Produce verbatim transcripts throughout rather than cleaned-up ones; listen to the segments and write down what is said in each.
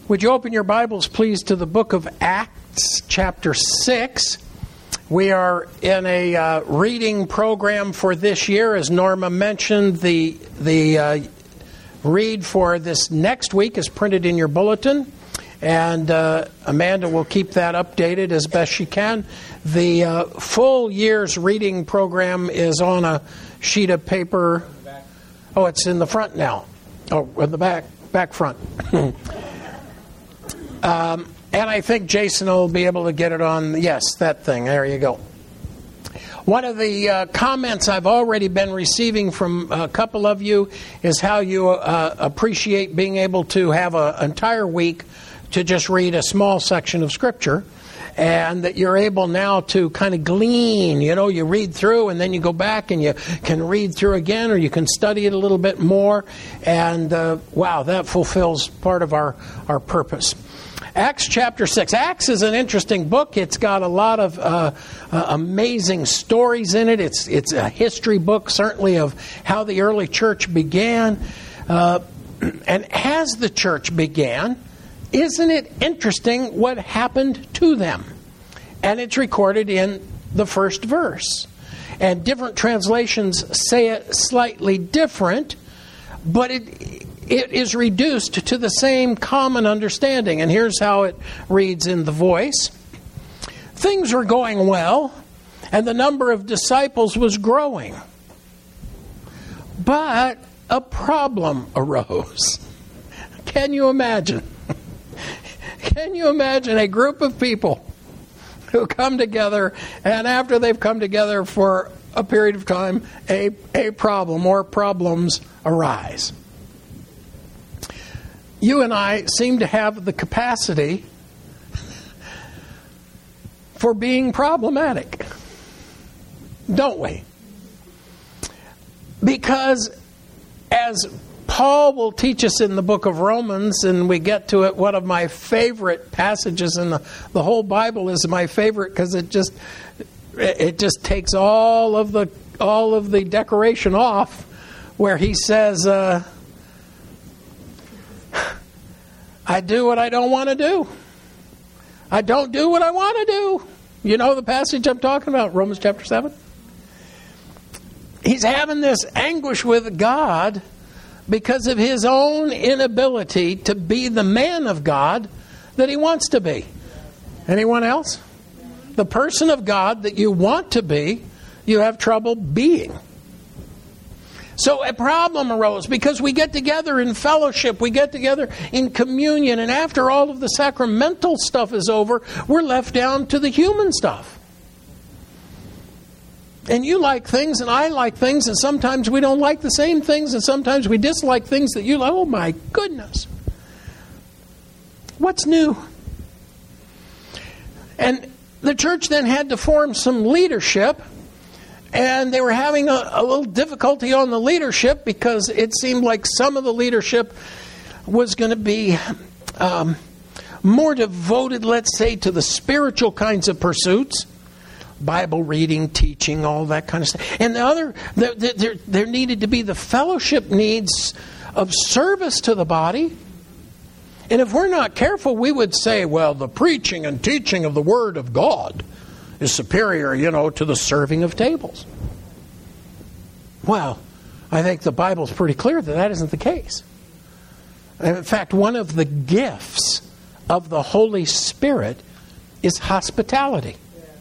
Would you open your Bibles, please, to the book of Acts, chapter six. We are in a uh, reading program for this year. As Norma mentioned, the, the uh, read for this next week is printed in your bulletin. And uh, Amanda will keep that updated as best she can. The uh, full year's reading program is on a sheet of paper. Oh, it's in the front now. Oh, in the back, back front. um, and I think Jason will be able to get it on, yes, that thing. There you go. One of the uh, comments I've already been receiving from a couple of you is how you uh, appreciate being able to have an entire week to just read a small section of Scripture, and that you're able now to kind of glean. You know, you read through and then you go back and you can read through again, or you can study it a little bit more. And uh, wow, that fulfills part of our, our purpose. Acts chapter six. Acts is an interesting book. It's got a lot of uh, uh, amazing stories in it. It's, it's a history book, certainly, of how the early church began. Uh, and as the church began, isn't it interesting what happened to them? And it's recorded in the first verse. And different translations say it slightly different, but it it is reduced to the same common understanding. And here's how it reads in the Voice. Things were going well, and the number of disciples was growing. But a problem arose. Can you imagine? Can you imagine a group of people who come together, and after they've come together for a period of time, a, a problem or problems arise? You and I seem to have the capacity for being problematic, don't we? Because as Paul will teach us in the book of Romans, and we get to it, one of my favorite passages in the, the whole Bible is my favorite because it just it just takes all of the all of the decoration off, where he says, uh, I do what I don't want to do. I don't do what I want to do. You know the passage I'm talking about, Romans chapter seven? He's having this anguish with God because of his own inability to be the man of God that he wants to be. Anyone else? The person of God that you want to be, you have trouble being. So a problem arose because we get together in fellowship, we get together in communion, and after all of the sacramental stuff is over, we're left down to the human stuff. And you like things, and I like things, and sometimes we don't like the same things, and sometimes we dislike things that you like. Oh, my goodness. What's new? And the church then had to form some leadership, and they were having a, a little difficulty on the leadership because it seemed like some of the leadership was going to be um, more devoted, let's say, to the spiritual kinds of pursuits. Bible reading, teaching, all that kind of stuff. And the other, there, there, there needed to be the fellowship needs of service to the body. And if we're not careful, we would say, well, the preaching and teaching of the Word of God is superior, you know, to the serving of tables. Well, I think the Bible's pretty clear that that isn't the case. In fact, one of the gifts of the Holy Spirit is hospitality.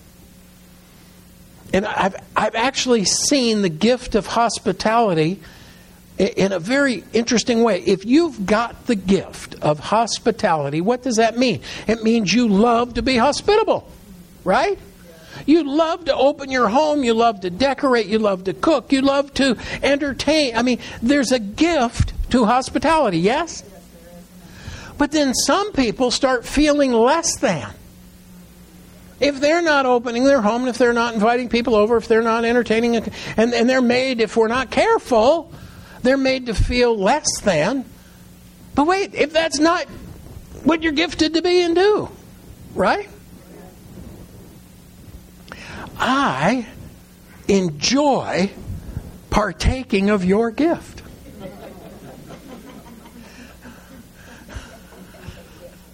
And I've I've actually seen the gift of hospitality in a very interesting way. If you've got the gift of hospitality, what does that mean? It means you love to be hospitable, right? You love to open your home, you love to decorate, you love to cook, you love to entertain. I mean, there's a gift to hospitality, yes? But then some people start feeling less than. If they're not opening their home, and if they're not inviting people over, if they're not entertaining, and, and they're made, if we're not careful, they're made to feel less than. But wait, if that's not what you're gifted to be and do, right? I enjoy partaking of your gift.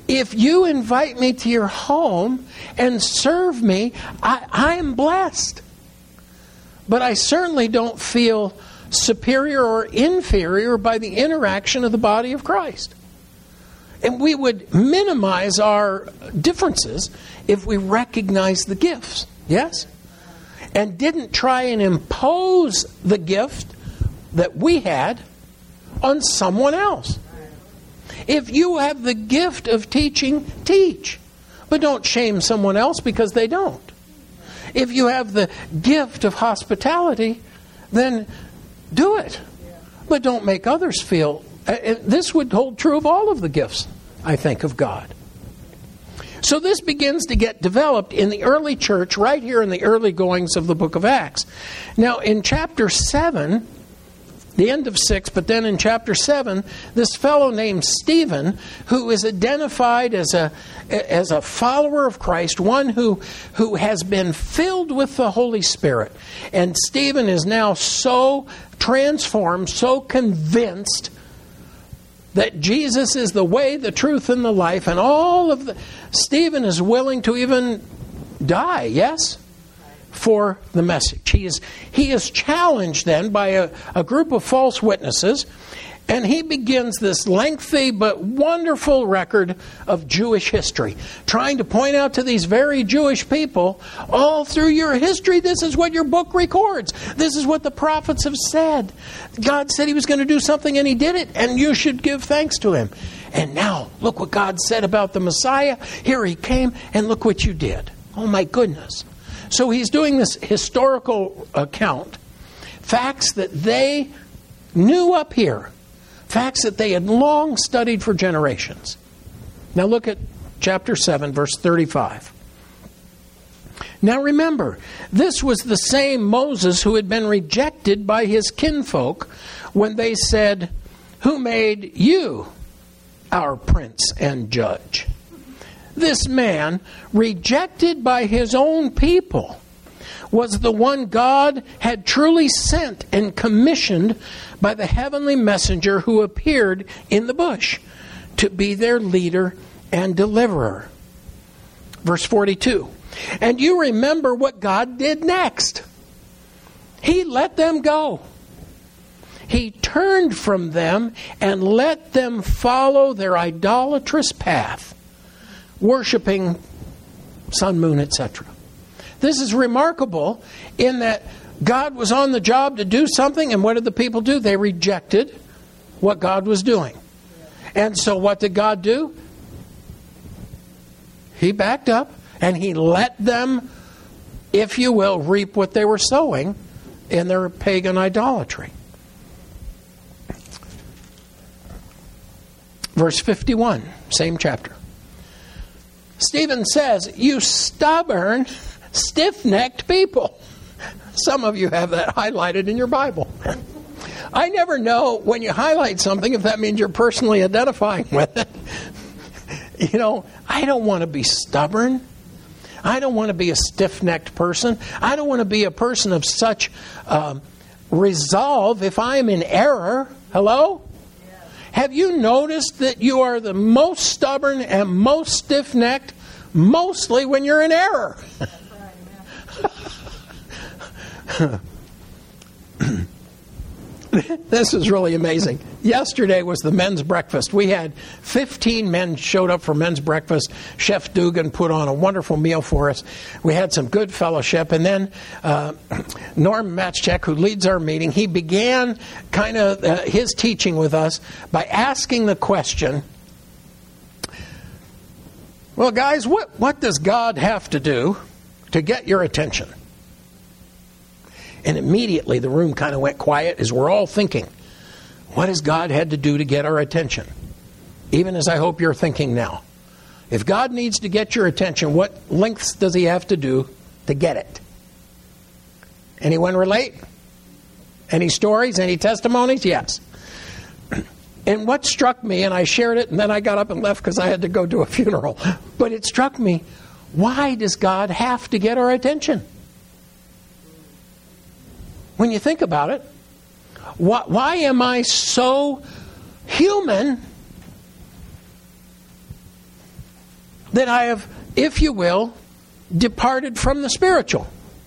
If you invite me to your home and serve me, I, I am blessed. But I certainly don't feel superior or inferior by the interaction of the body of Christ. And we would minimize our differences if we recognize the gifts. Yes? And didn't try and impose the gift that we had on someone else. If you have the gift of teaching, teach. But don't shame someone else because they don't. If you have the gift of hospitality, then do it. But don't make others feel... This would hold true of all of the gifts, I think, of God. So this begins to get developed in the early church, right here in the early goings of the book of Acts. Now, in chapter seven... the end of six, but then in chapter seven, this fellow named Stephen, who is identified as a as a follower of Christ, one who, who has been filled with the Holy Spirit. And Stephen is now so transformed, so convinced that Jesus is the way, the truth, and the life. And all of the... Stephen is willing to even die, yes? For the message. He is, he is challenged then by a, a group of false witnesses, and he begins this lengthy but wonderful record of Jewish history, trying to point out to these very Jewish people, all through your history, this is what your book records. This is what the prophets have said. God said He was going to do something, and He did it, and you should give thanks to Him. And now, look what God said about the Messiah. Here He came, and look what you did. Oh my goodness. So he's doing this historical account, facts that they knew up here, facts that they had long studied for generations. Now look at chapter seven, verse thirty-five. Now remember, this was the same Moses who had been rejected by his kinfolk when they said, "Who made you our prince and judge?" This man, rejected by his own people, was the one God had truly sent and commissioned by the heavenly messenger who appeared in the bush to be their leader and deliverer. Verse forty-two. And you remember what God did next. He let them go. He turned from them and let them follow their idolatrous path, worshiping sun, moon, et cetera. This is remarkable in that God was on the job to do something, and what did the people do? They rejected what God was doing. And so what did God do? He backed up, and He let them, if you will, reap what they were sowing in their pagan idolatry. Verse fifty-one, same chapter. Stephen says, "You stubborn, stiff-necked people." Some of you have that highlighted in your Bible. I never know when you highlight something if that means you're personally identifying with it. You know, I don't want to be stubborn. I don't want to be a stiff-necked person. I don't want to be a person of such um, resolve if I am in error. Hello? Have you noticed that you are the most stubborn and most stiff-necked mostly when you're in error? This is really amazing. Yesterday was the men's breakfast. We had fifteen men showed up for men's breakfast. Chef Dugan put on a wonderful meal for us. We had some good fellowship. And then uh, Norm Matchek, who leads our meeting, he began kind of uh, his teaching with us by asking the question, well, guys, what, what does God have to do to get your attention? And immediately the room kind of went quiet as we're all thinking, what has God had to do to get our attention? Even as I hope you're thinking now. If God needs to get your attention, what lengths does He have to do to get it? Anyone relate? Any stories? Any testimonies? Yes. And what struck me, and I shared it, and then I got up and left because I had to go to a funeral. But it struck me, why does God have to get our attention? When you think about it, why, why am I so human that I have, if you will, departed from the spiritual.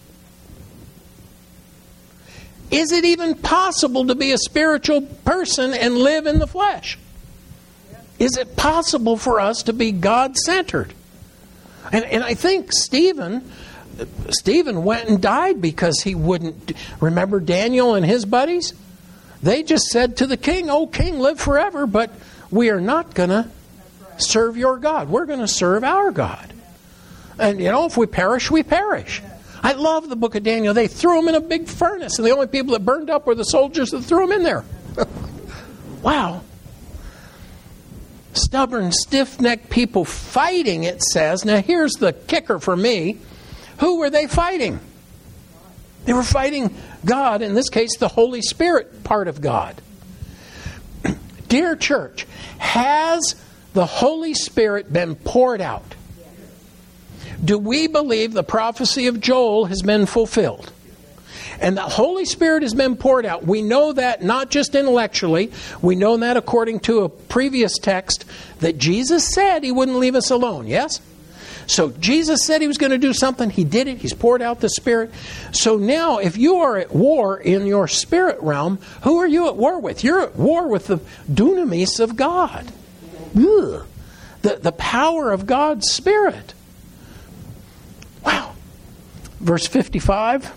Is it even possible to be a spiritual person and live in the flesh? Is it possible for us to be God-centered? And, and I think Stephen, Stephen went and died because he wouldn't. Remember Daniel and his buddies? They just said to the king, "Oh, king, live forever, but we are not going to serve your God. We're going to serve our God. And, you know, if we perish, we perish." I love the book of Daniel. They threw him in a big furnace, and the only people that burned up were the soldiers that threw him in there. Wow. Stubborn, stiff-necked people fighting, it says. Now, here's the kicker for me. Who were they fighting? They were fighting God, in this case, the Holy Spirit part of God. Dear church, has the Holy Spirit been poured out? Do we believe the prophecy of Joel has been fulfilled? And the Holy Spirit has been poured out. We know that not just intellectually. We know that according to a previous text that Jesus said He wouldn't leave us alone. Yes? So Jesus said He was going to do something. He did it. He's poured out the Spirit. So now if you are at war in your spirit realm, who are you at war with? You're at war with the dunamis of God. Ugh. The, the power of God's Spirit. Wow. Verse fifty-five.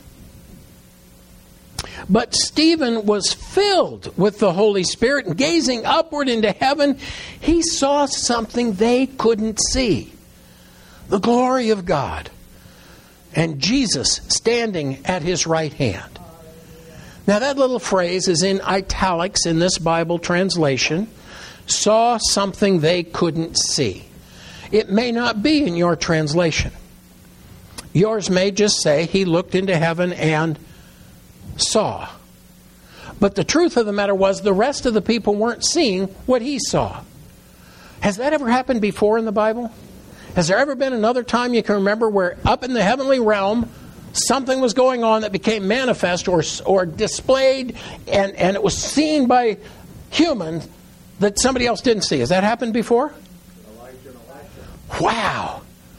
But Stephen was filled with the Holy Spirit, and gazing upward into heaven, he saw something they couldn't see. The glory of God. And Jesus standing at His right hand. Now that little phrase is in italics in this Bible translation. Saw something they couldn't see. It may not be in your translation. Yours may just say, He looked into heaven and saw. But the truth of the matter was, the rest of the people weren't seeing what he saw. Has that ever happened before in the Bible? Has there ever been another time you can remember where up in the heavenly realm something was going on that became manifest or or displayed and, and it was seen by humans that somebody else didn't see? Has that happened before? Elijah and Elisha. Wow.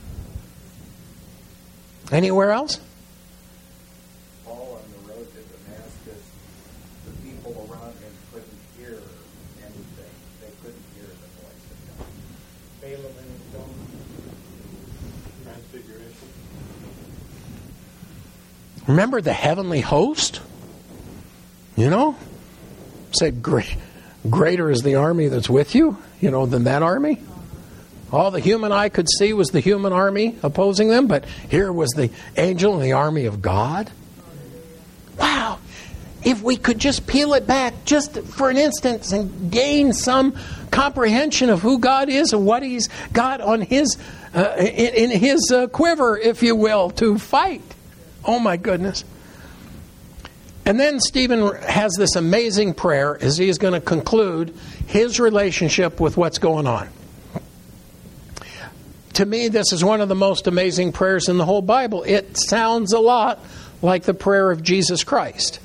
Anywhere else? Paul on the road to Damascus, the people around him couldn't hear anything. They couldn't hear the voice of God. Balaam and his stone. Transfiguration. Remember the heavenly host? You know? Said, Great, greater is the army that's with you, you know, than that army. All the human eye could see was the human army opposing them, but here was the angel and the army of God. Wow. If we could just peel it back just for an instant and gain some comprehension of who God is and what He's got on His, uh, in, in His uh, quiver, if you will, to fight. Oh my goodness. And then Stephen has this amazing prayer as he is going to conclude his relationship with what's going on. To me, this is one of the most amazing prayers in the whole Bible. It sounds a lot like the prayer of Jesus Christ.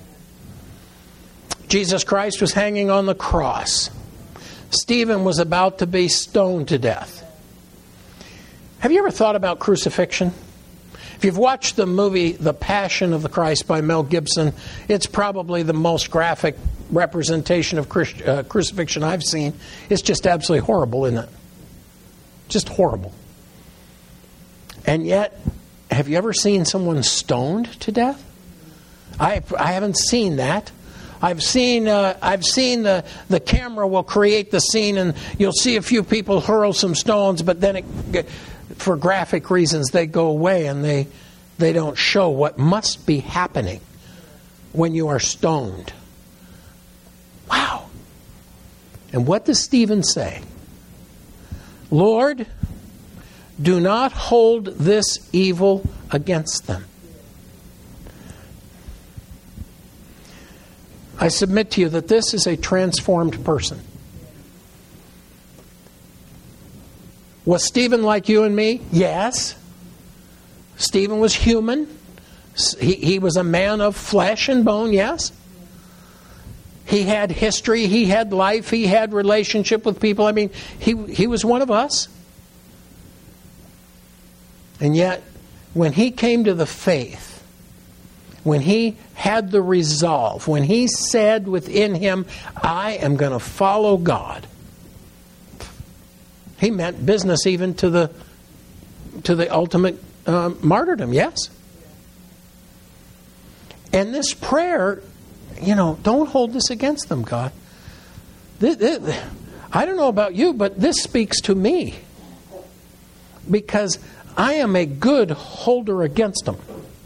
Jesus Christ was hanging on the cross. Stephen was about to be stoned to death. Have you ever thought about crucifixion? If you've watched the movie The Passion of the Christ by Mel Gibson, it's probably the most graphic representation of Christ, uh, crucifixion I've seen. It's just absolutely horrible, isn't it? Just horrible. And yet, have you ever seen someone stoned to death? I I haven't seen that. I've seen uh, I've seen the the camera will create the scene, and you'll see a few people hurl some stones, but then it, for graphic reasons they go away and they they don't show what must be happening when you are stoned. Wow. And what does Stephen say? Lord, do not hold this evil against them. I submit to you that this is a transformed person. Was Stephen like you and me? Yes. Stephen was human. He, he was a man of flesh and bone, yes. He had history, he had life, he had relationship with people. I mean, he he was one of us. And yet, when he came to the faith, when he had the resolve, when he said within him, I am going to follow God, he meant business even to the to the ultimate uh, martyrdom, yes? And this prayer, you know, don't hold this against them, God. This, this, I don't know about you, but this speaks to me. Because I am a good holder against them.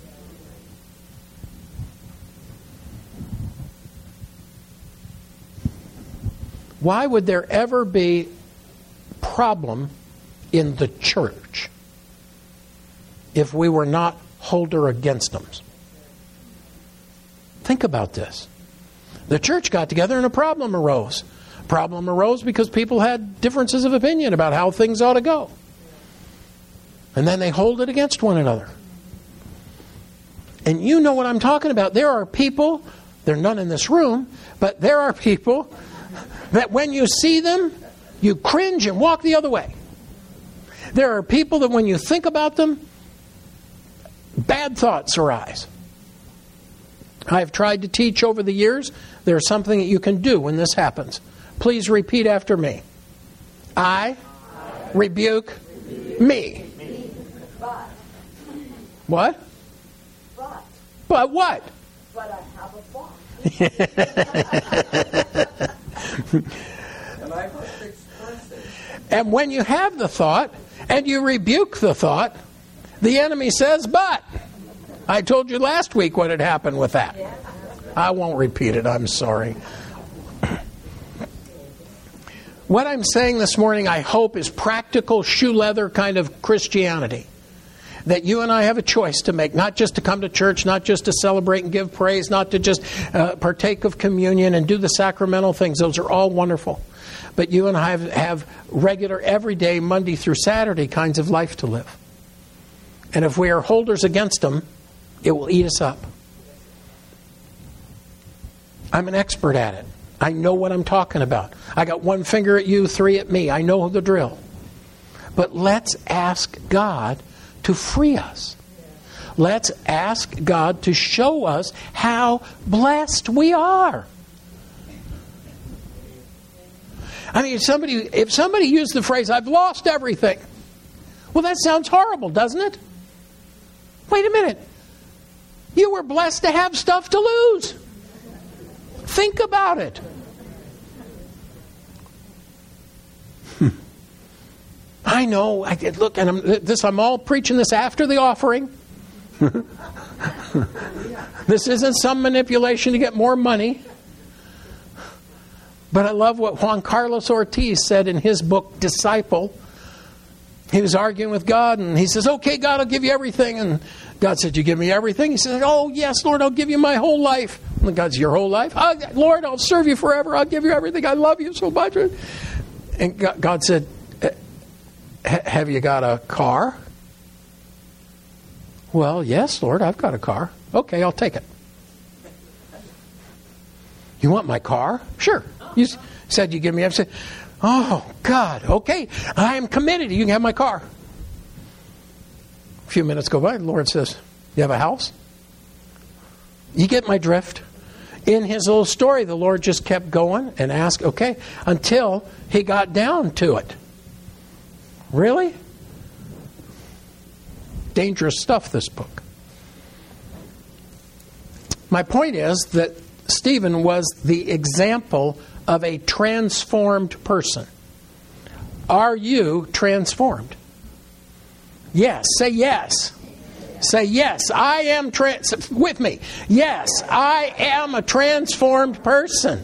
Why would there ever be problem in the church if we were not holder against them? Think about this. The church got together and a problem arose. Problem arose because people had differences of opinion about how things ought to go. And then they hold it against one another. And you know what I'm talking about. There are people, there are none in this room, but there are people that when you see them, you cringe and walk the other way. There are people that when you think about them, bad thoughts arise. I've tried to teach over the years. There's something that you can do when this happens. Please repeat after me. I rebuke me. What? But. But what? But I have a thought. And I must express it. And when you have the thought, and you rebuke the thought, the enemy says, but. I told you last week what had happened with that. I won't repeat it, I'm sorry. What I'm saying this morning, I hope, is practical shoe leather kind of Christianity. That you and I have a choice to make, not just to come to church, not just to celebrate and give praise, not to just uh, partake of communion and do the sacramental things. Those are all wonderful. But you and I have, have regular, everyday, Monday through Saturday kinds of life to live. And if we are holders against them, it will eat us up. I'm an expert at it. I know what I'm talking about. I got one finger at you, three at me. I know the drill. But let's ask God to free us. Let's ask God to show us how blessed we are. I mean, if somebody, if somebody used the phrase, I've lost everything. Well, that sounds horrible, doesn't it? Wait a minute. You were blessed to have stuff to lose. Think about it. Hmm. I know. I look, and I'm, this. I'm all preaching this after the offering. This isn't some manipulation to get more money. But I love what Juan Carlos Ortiz said in his book, Disciple. He was arguing with God, and he says, okay, God, I'll give you everything. And God said, you give me everything? He said, oh, yes, Lord, I'll give you my whole life. And God's, your whole life? Oh, Lord, I'll serve you forever. I'll give you everything. I love you so much. And God said, have you got a car? Well, yes, Lord, I've got a car. Okay, I'll take it. You want my car? Sure. You said you give me. I said, oh, God, okay. I am committed. You can have my car. A few minutes go by. The Lord says, you have a house? You get my drift? In his little story, the Lord just kept going and asked, okay, until he got down to it. Really? Dangerous stuff, this book. My point is that Stephen was the example of a transformed person. Are you transformed? Yes. Say yes. Say yes. I am trans. With me. Yes, I am a transformed person.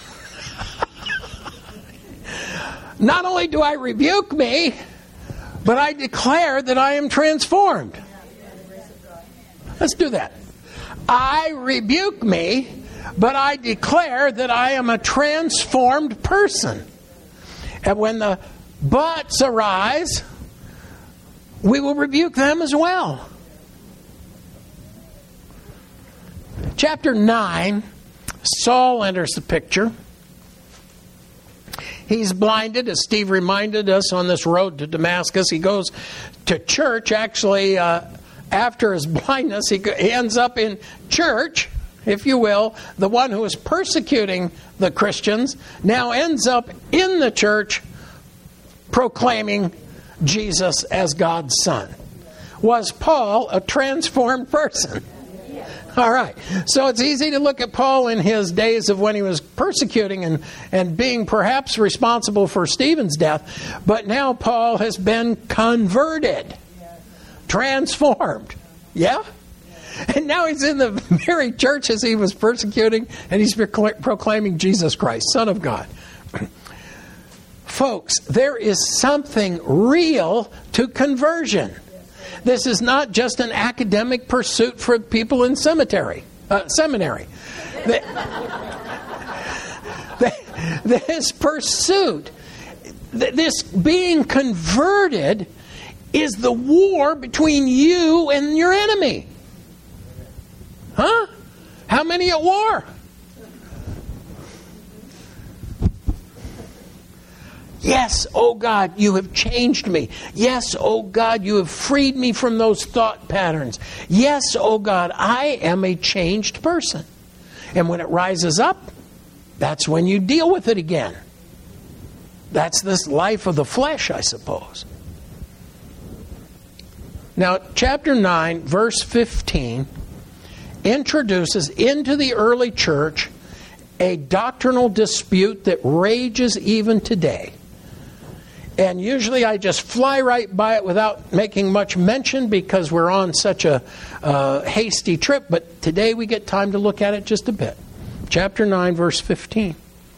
Not only do I rebuke me, but I declare that I am transformed. Let's do that. I rebuke me, but I declare that I am a transformed person. And when the buts arise, we will rebuke them as well. Chapter nine, Saul enters the picture. He's blinded, as Steve reminded us on this road to Damascus. He goes to church. Actually, uh, after his blindness, he ends up in church, if you will. The one who is persecuting the Christians now ends up in the church proclaiming Jesus as God's Son. Was Paul a transformed person? All right. So it's easy to look at Paul in his days of when he was persecuting and, and being perhaps responsible for Stephen's death. But now Paul has been converted, transformed. Yeah? And now he's in the very churches he was persecuting, and he's proclaiming Jesus Christ, Son of God. Folks, there is something real to conversion. This is not just an academic pursuit for people in cemetery, uh, seminary. This pursuit, this being converted, is the war between you and your enemy. Huh? How many at war? Yes, oh God, you have changed me. Yes, oh God, you have freed me from those thought patterns. Yes, oh God, I am a changed person. And when it rises up, that's when you deal with it again. That's this life of the flesh, I suppose. Now, chapter nine, verse fifteen, introduces into the early church a doctrinal dispute that rages even today. And usually I just fly right by it without making much mention because we're on such a uh, hasty trip. But today we get time to look at it just a bit. Chapter nine, verse fifteen.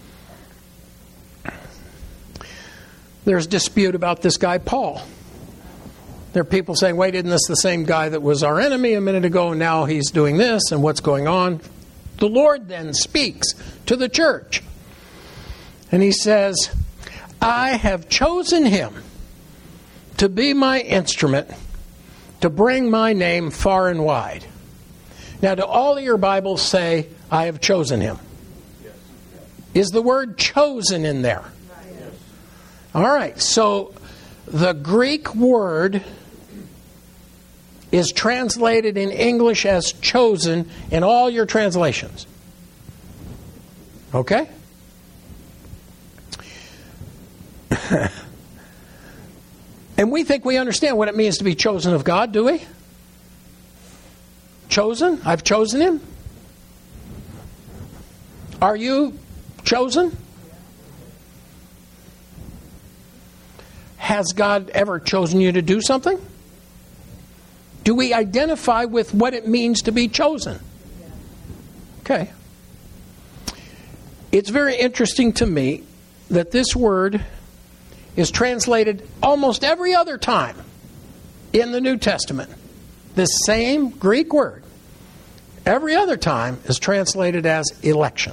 There's dispute about this guy, Paul. There are people saying, wait, isn't this the same guy that was our enemy a minute ago, and now he's doing this, and what's going on? The Lord then speaks to the church. And he says, I have chosen him to be my instrument to bring my name far and wide. Now, do all of your Bibles say, I have chosen him? Yes. Is the word chosen in there? Yes. All right, so the Greek word is translated in English as chosen in all your translations. Okay? And we think we understand what it means to be chosen of God, do we? Chosen? I've chosen him. Are you chosen? Has God ever chosen you to do something? Do we identify with what it means to be chosen? Okay. It's very interesting to me that this word is translated almost every other time in the New Testament. This same Greek word, every other time, is translated as election.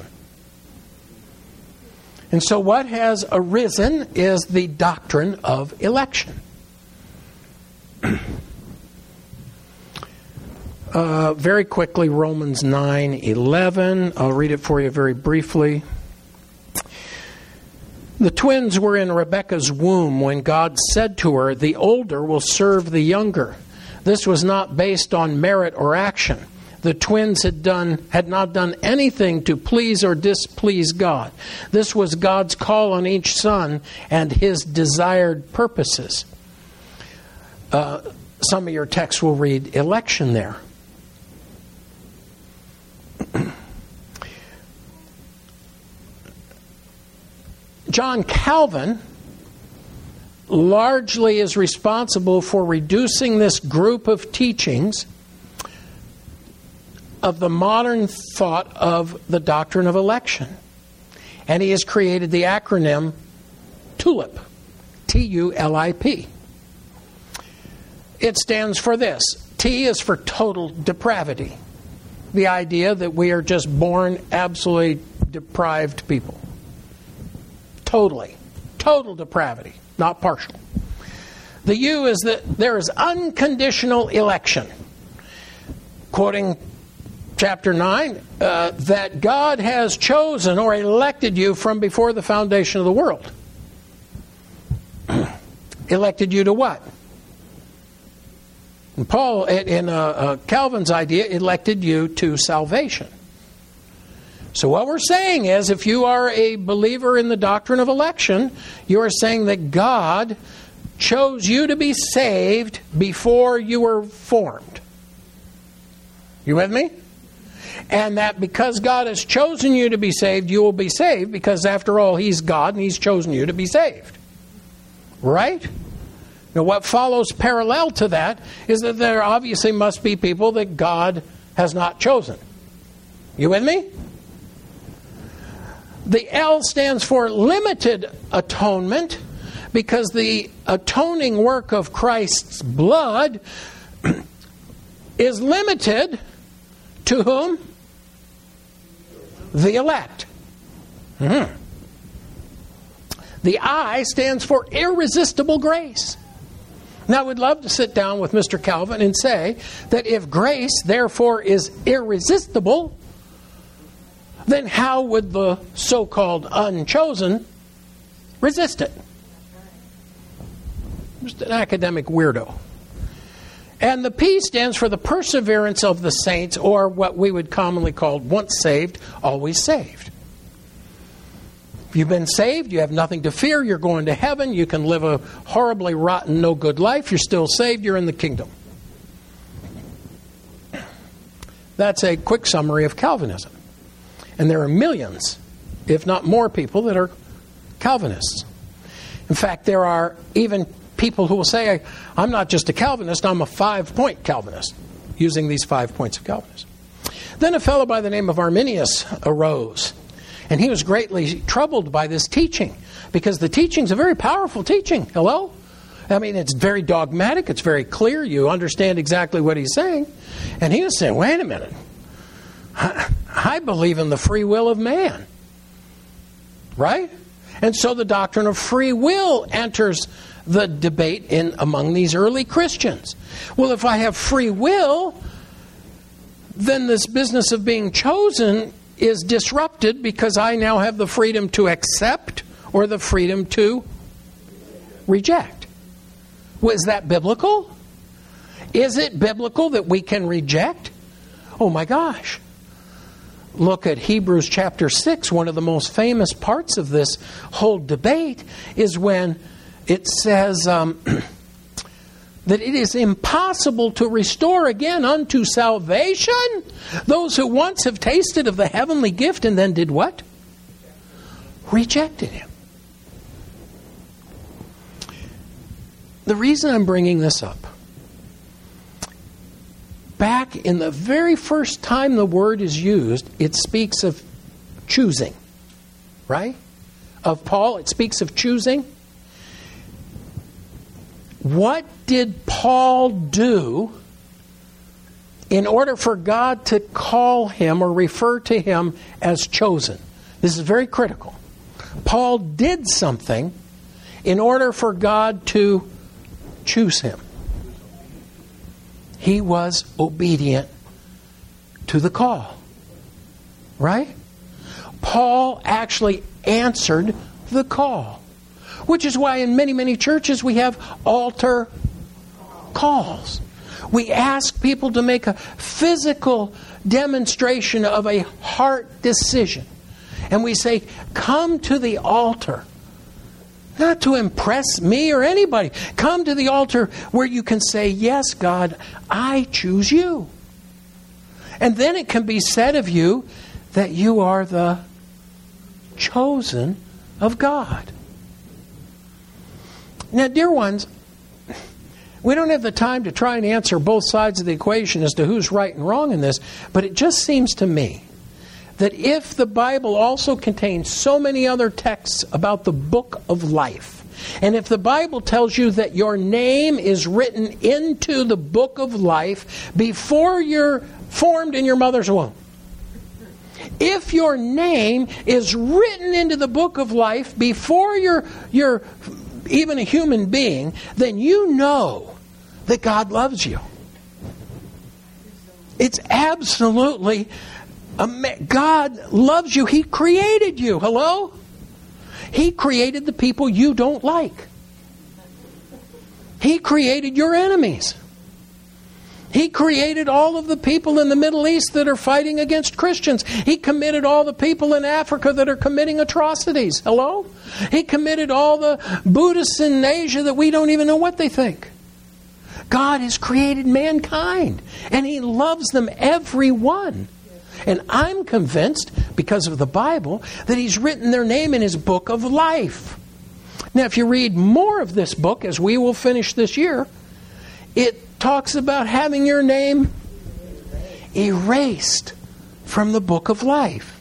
And so what has arisen is the doctrine of election. uh, very quickly, Romans nine eleven. I'll read it for you very briefly. The twins were in Rebekah's womb when God said to her, the older will serve the younger. This was not based on merit or action. The twins had done had not done anything to please or displease God. This was God's call on each son and his desired purposes. Uh, some of your texts will read election there. John Calvin largely is responsible for reducing this group of teachings of the modern thought of the doctrine of election. And he has created the acronym TULIP, T U L I P. It stands for this. T is for total depravity. The idea that we are just born absolutely deprived people. Totally. Total depravity, not partial. The U is that there is unconditional election. Quoting chapter nine, uh, that God has chosen or elected you from before the foundation of the world. Elected you to what? And Paul, in uh, uh, Calvin's idea, elected you to salvation. So what we're saying is, if you are a believer in the doctrine of election, you are saying that God chose you to be saved before you were formed. You with me? And that because God has chosen you to be saved, you will be saved, because after all, He's God and He's chosen you to be saved. Right? Now, what follows parallel to that is that there obviously must be people that God has not chosen. You with me? The L stands for limited atonement, because the atoning work of Christ's blood is limited to whom? The elect. Mm-hmm. The I stands for irresistible grace. Now, I would love to sit down with Mister Calvin and say that if grace, therefore, is irresistible, then how would the so-called unchosen resist it? Just an academic weirdo. And the P stands for the perseverance of the saints, or what we would commonly call once saved, always saved. If you've been saved, you have nothing to fear, you're going to heaven, you can live a horribly rotten, no good life, you're still saved, you're in the kingdom. That's a quick summary of Calvinism. And there are millions, if not more people, that are Calvinists. In fact, there are even people who will say, I'm not just a Calvinist, I'm a five-point Calvinist, using these five points of Calvinism. Then a fellow by the name of Arminius arose, and he was greatly troubled by this teaching, because the teaching is a very powerful teaching. Hello? I mean, it's very dogmatic, it's very clear, you understand exactly what he's saying. And he was saying, wait a minute, I believe in the free will of man. Right? And so the doctrine of free will enters the debate in among these early Christians. Well, if I have free will, then this business of being chosen is disrupted, because I now have the freedom to accept or the freedom to reject. Was that biblical? Is it biblical that we can reject? Oh my gosh. Look at Hebrews chapter six. One of the most famous parts of this whole debate is when it says um, that it is impossible to restore again unto salvation those who once have tasted of the heavenly gift and then did what? Rejected Him. The reason I'm bringing this up, back in the very first time the word is used, it speaks of choosing. Right? Of Paul, it speaks of choosing. What did Paul do in order for God to call him or refer to him as chosen? This is very critical. Paul did something in order for God to choose him. He was obedient to the call. Right? Paul actually answered the call. Which is why in many, many churches we have altar calls. We ask people to make a physical demonstration of a heart decision. And we say, come to the altar. Not to impress me or anybody. Come to the altar where you can say, yes, God, I choose you. And then it can be said of you that you are the chosen of God. Now, dear ones, we don't have the time to try and answer both sides of the equation as to who's right and wrong in this, but it just seems to me that if the Bible also contains so many other texts about the book of life, and if the Bible tells you that your name is written into the book of life before you're formed in your mother's womb, if your name is written into the book of life before you're, you're even a human being, then you know that God loves you. It's absolutely, God loves you. He created you. Hello? He created the people you don't like. He created your enemies. He created all of the people in the Middle East that are fighting against Christians. He committed all the people in Africa that are committing atrocities. Hello? He committed all the Buddhists in Asia that we don't even know what they think. God has created mankind, and He loves them, every one. And I'm convinced, because of the Bible, that He's written their name in His book of life. Now, if you read more of this book, as we will finish this year, it talks about having your name erased from the book of life.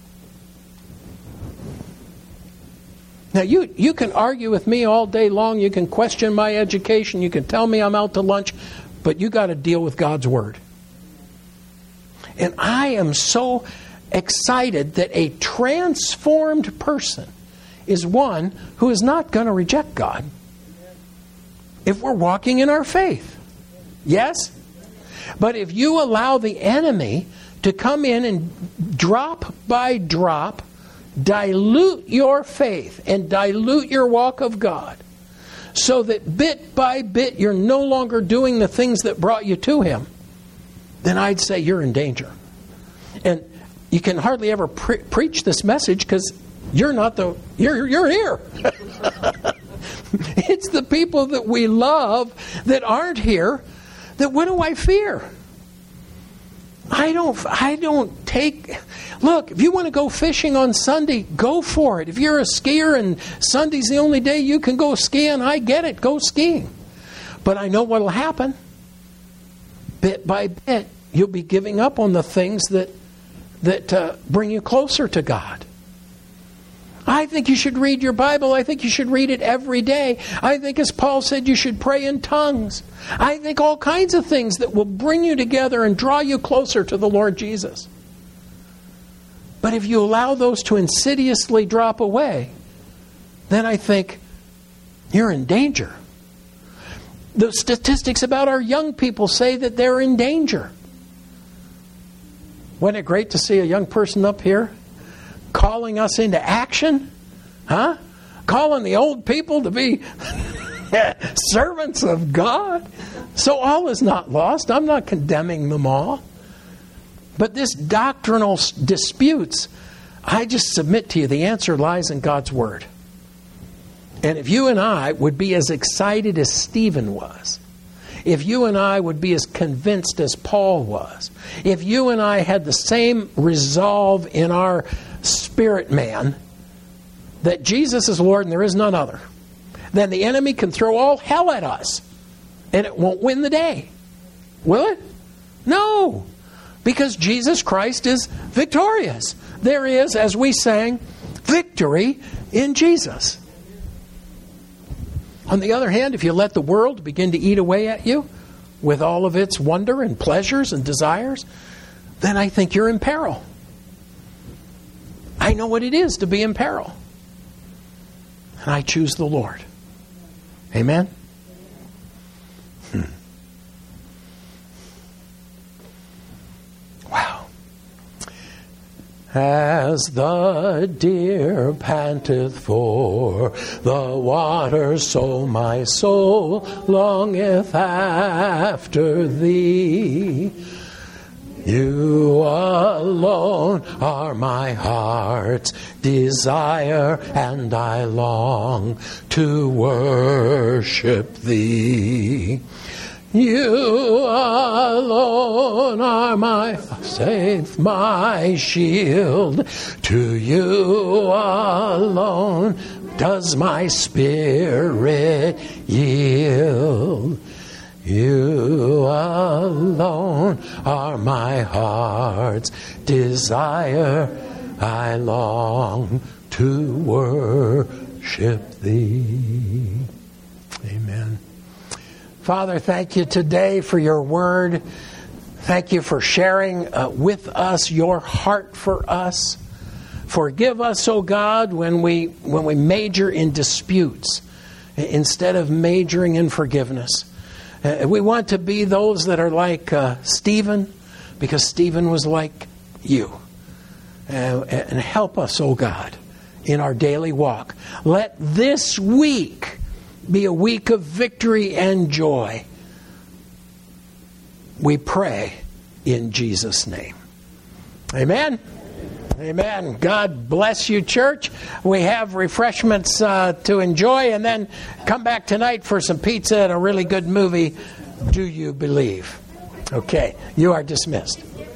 Now, you, you can argue with me all day long. You can question my education. You can tell me I'm out to lunch. But you got to deal with God's Word. And I am so excited that a transformed person is one who is not going to reject God if we're walking in our faith. Yes? But if you allow the enemy to come in and drop by drop dilute your faith and dilute your walk of God, so that bit by bit you're no longer doing the things that brought you to Him, then I'd say you're in danger. And you can hardly ever pre- preach this message because you're not the you're you're here. It's the people that we love that aren't here. That what do I fear? I don't I don't take Look, if you want to go fishing on Sunday, go for it. If you're a skier and Sunday's the only day you can go skiing, I get it, go skiing. But I know what will happen. Bit by bit, you'll be giving up on the things that that uh, bring you closer to God. I think you should read your Bible. I think you should read it every day. I think, as Paul said, you should pray in tongues. I think all kinds of things that will bring you together and draw you closer to the Lord Jesus. But if you allow those to insidiously drop away, then I think you're in danger. The statistics about our young people say that they're in danger. Wasn't it great to see a young person up here calling us into action? Huh? Calling the old people to be servants of God? So all is not lost. I'm not condemning them all. But this doctrinal disputes, I just submit to you, the answer lies in God's Word. And if you and I would be as excited as Stephen was, if you and I would be as convinced as Paul was, if you and I had the same resolve in our spirit man that Jesus is Lord and there is none other, then the enemy can throw all hell at us and it won't win the day. Will it? No. Because Jesus Christ is victorious. There is, as we sang, victory in Jesus. On the other hand, if you let the world begin to eat away at you with all of its wonder and pleasures and desires, then I think you're in peril. I know what it is to be in peril. And I choose the Lord. Amen? Hmm. Wow. As the deer panteth for the water, so my soul longeth after thee. You alone are my heart's desire, and I long to worship thee. You alone are my faith, my shield. To you alone does my spirit yield. You alone are my heart's desire. I long to worship thee. Amen. Father, thank you today for your word. Thank you for sharing uh, with us your heart for us. Forgive us, O God, when we when we major in disputes instead of majoring in forgiveness. Uh, we want to be those that are like uh, Stephen, because Stephen was like you. Uh, and help us, oh God, in our daily walk. Let this week be a week of victory and joy. We pray in Jesus' name. Amen. Amen. God bless you, church. We have refreshments uh, to enjoy, and then come back tonight for some pizza and a really good movie. Do you believe? Okay, you are dismissed.